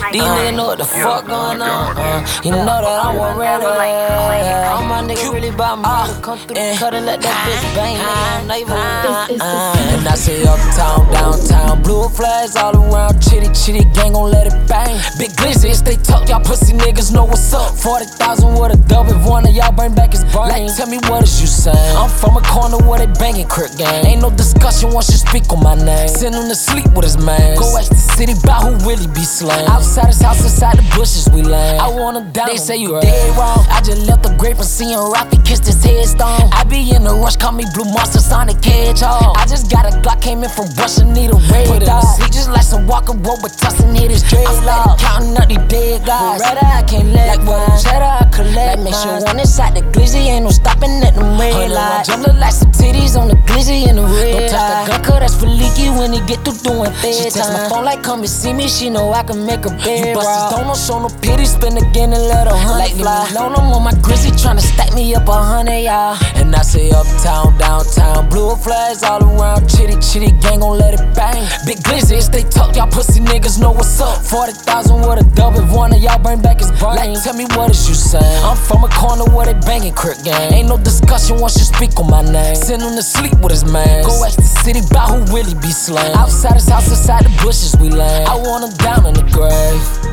These niggas know what the fuck going on. You know that I'm ready. All my niggas really bout me. Come through the cut and let that bitch bang. And I say uptown, downtown, blue flags all around. Chitty gang gon' let it bang. Big glizzy, they talk, y'all pussy niggas know what's up. 40,000 with a dub, if one of y'all bring back his brain. Like, tell me what is you saying? I'm from a corner where they bangin' Crip gang. Ain't no discussion once you speak on my name. Send him to sleep with his man. Go ask the city bout who really be slain. Outside his house, inside the bushes we land. I want him down. They say you dead wrong. I just left the grave from seeing Rocky kiss his headstone. I be in a rush, call me Blue Monster, Sonic Hedgehog. I just got a Glock, came in from Russia, need a red dot. He just like some Walker Road, but Tussin hit his dreadlock. Counting up these dead guys. Beretta, I can't let like one cheddar, I collect. Like make sure one inside the glizzy, ain't no stopping at the red light. Jump look like some titties on the glizzy in the red. Don't touch the gun, cause that's for leaky when he get through doing bed. She text my phone like come and see me, she know I can make a bed. You busters don't show no pity, spin again and let a honey fly. Alone, I'm on my grizzly tryna stack me up 100, y'all. And I say uptown, downtown, blue flags all around. Chitty gang gon' let it bang. Big glizzy, they talk, y'all pussy niggas know what's up. 40,000 with a dub, if one of y'all bring back his brain. Like, tell me what is you saying? I'm from a corner where they bangin' Crip gang. Ain't no discussion once you speak on my name. Send him to sleep with his man. Go ask the city bout who really be slain. Outside his house, inside the bushes we land. I want him down in the grave.